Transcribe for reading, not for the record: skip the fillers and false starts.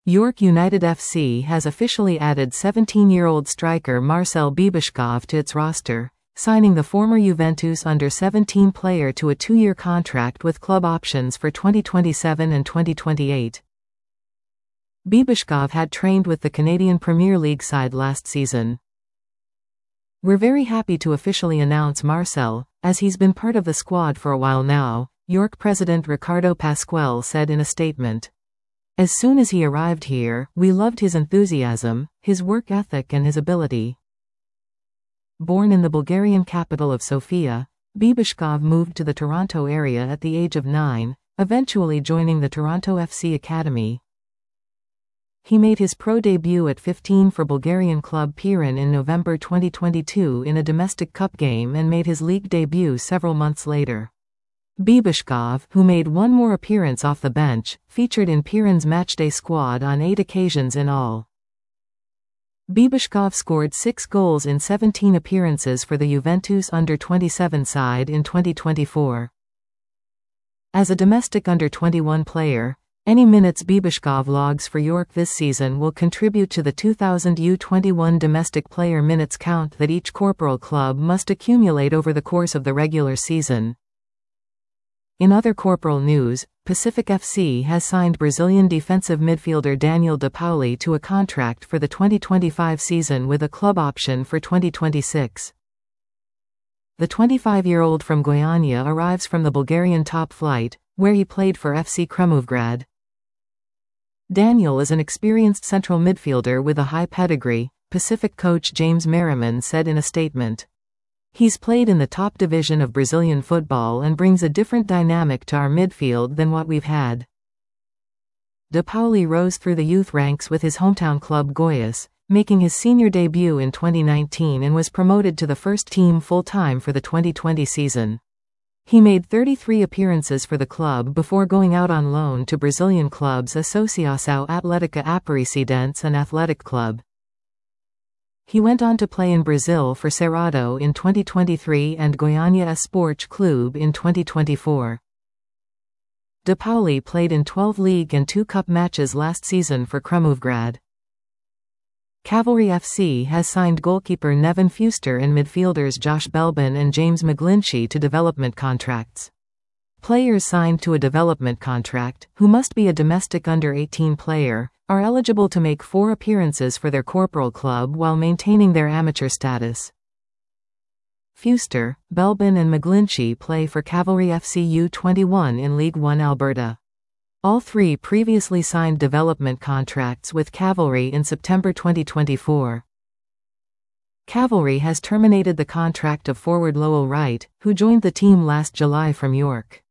York United FC has officially added 17-year-old striker Marcel Bibiškov to its roster, signing the former Juventus under-17 player to a 2-year contract with club options for 2027 and 2028. Bibiškov had trained with the Canadian Premier League side last season. "We're very happy to officially announce Marcel, as he's been part of the squad for a while now," York president Ricardo Pasquel said in a statement. "As soon as he arrived here, we loved his enthusiasm, his work ethic and his ability." Born in the Bulgarian capital of Sofia, Bibiškov moved to the Toronto area at the age of 9, eventually joining the Toronto FC Academy. He made his pro debut at 15 for Bulgarian club Pirin in November 2022 in a domestic cup game and made his league debut several months later. Bibiškov, who made one more appearance off the bench, featured in Pirin's matchday squad on 8 occasions in all. Bibiškov scored 6 goals in 17 appearances for the Juventus under-27 side in 2024. As a domestic under-21 player, any minutes Bibiškov logs for York this season will contribute to the 2000 U21 domestic player minutes count that each corporal club must accumulate over the course of the regular season. In other corporal news, Pacific FC has signed Brazilian defensive midfielder Daniel De Pauli to a contract for the 2025 season with a club option for 2026. The 25-year-old from Goiânia arrives from the Bulgarian top flight, where he played for FC Cremovgrad. Daniel is an experienced central midfielder with a high pedigree, Pacific coach James Merriman said in a statement. "He's played in the top division of Brazilian football and brings a different dynamic to our midfield than what we've had." De Pauli rose through the youth ranks with his hometown club Goiás, making his senior debut in 2019 and was promoted to the first team full-time for the 2020 season. He made 33 appearances for the club before going out on loan to Brazilian clubs Associação Atlética Aparecidense and Athletic Club. He went on to play in Brazil for Cerrado in 2023 and Goiânia Esporte Clube in 2024. De Pauli played in 12 league and 2 cup matches last season for Cremovgrad. Cavalry FC has signed goalkeeper Neven Fuster and midfielders Josh Belbin and James McGlinchey to development contracts. Players signed to a development contract, who must be a domestic under-18 player, are eligible to make 4 appearances for their corporal club while maintaining their amateur status. Fuster, Belbin and McGlinchey play for Cavalry FC U21 in League 1 Alberta. All 3 previously signed development contracts with Cavalry in September 2024. Cavalry has terminated the contract of forward Lowell Wright, who joined the team last July from York.